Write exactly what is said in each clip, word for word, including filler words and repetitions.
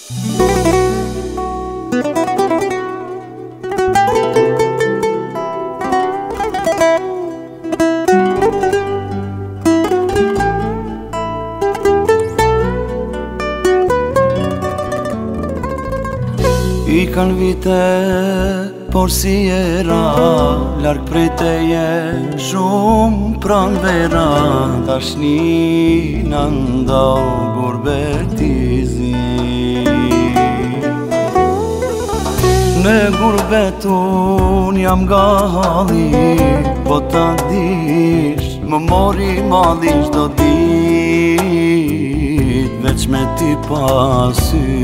I kanë vite, por si era, larg prej teje, shumë pran vera, tashni na ndau gurbetizi. Në gurbet un jam nga halli, po ta dish, më mori malli çdo dit, veç me ty pasy.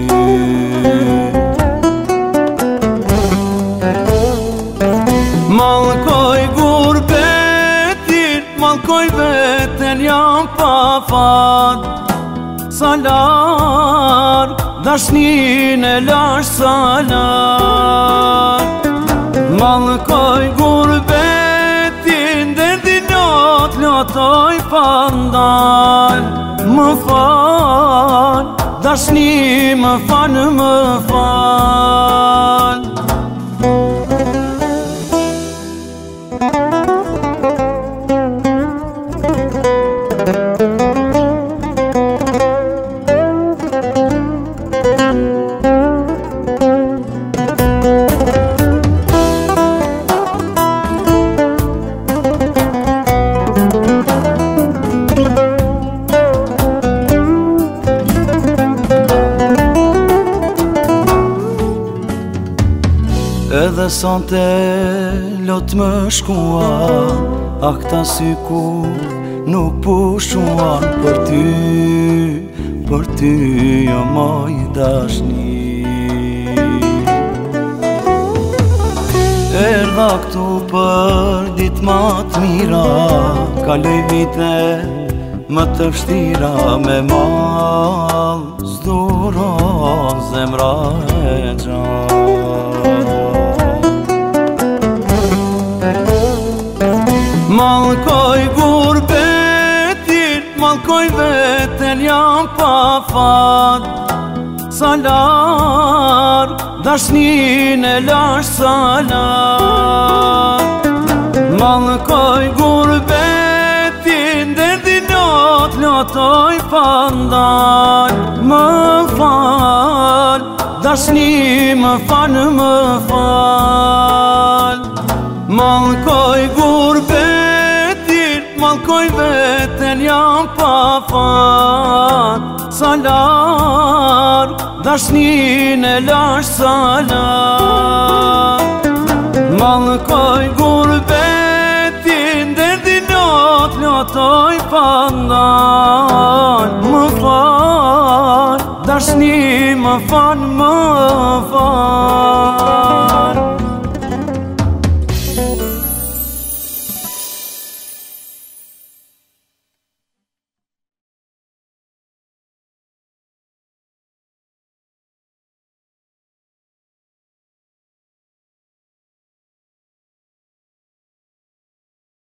Malkoj gurbetin, malkoj veten jam pa fat. Salar, dashnin e lash salar. Malkoj gurbetin, derdi lot, lotoj pandal. Më fal, dashni më fal, më fal. Edhe sante lot më shkua, a këta sy ku nuk pushuan për ty, për ty jo moj dashni. Erdha këtu për dit ma t'mira, kaloj vite më të vështira, me mal s'duron zemra e gjan. Malkoj gurbetin, malkoj veten jam pa fat. Salar, dashnin e lash salar. Malkoj gurbetin, derdi lot, lotoj pandal. Më fal, dashni më fal, më fal. Malkoj gurbetin, malkoj veten jam pa fat. Salar, dashnin e lash salar. Malkoj gurbetin, derdi lot, lotoj pandal. Më fal, dashni më fal, më fal.